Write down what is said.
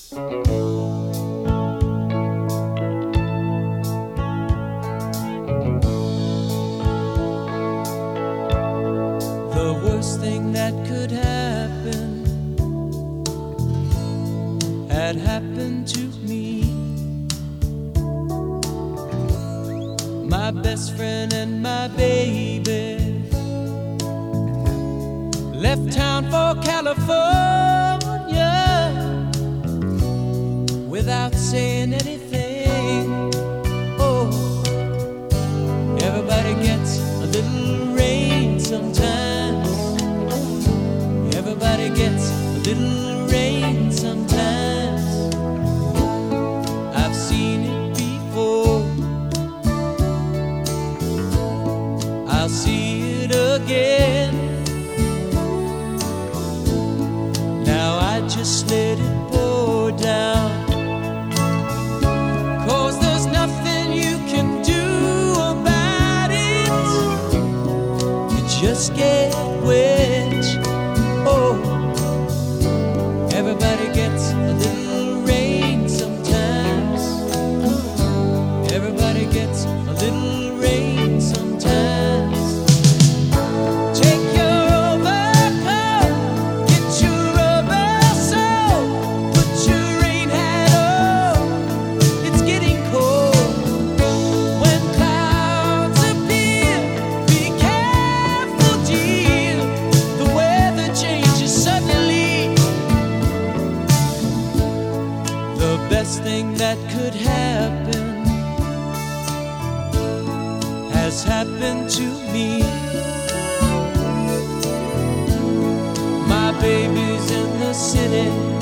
The worst thing that could happen had happened to me. My best friend and my baby left town for California without saying anything. Oh, everybody gets a little rain sometimes. Everybody gets a little rain sometimes. I've seen it before, I'll see it again. Now I just let it pour down, 'cause there's nothing you can do about it. You just get wet. Oh, everybody gets a little rain sometimes. Everybody gets a little rain sometimes. Take your overcoat, get your rubber soap, put your rain hat on, it's getting cold. When clouds appear, be careful, dear, the weather changes suddenly. The best thing that could happen has happened to me. My baby's in the city,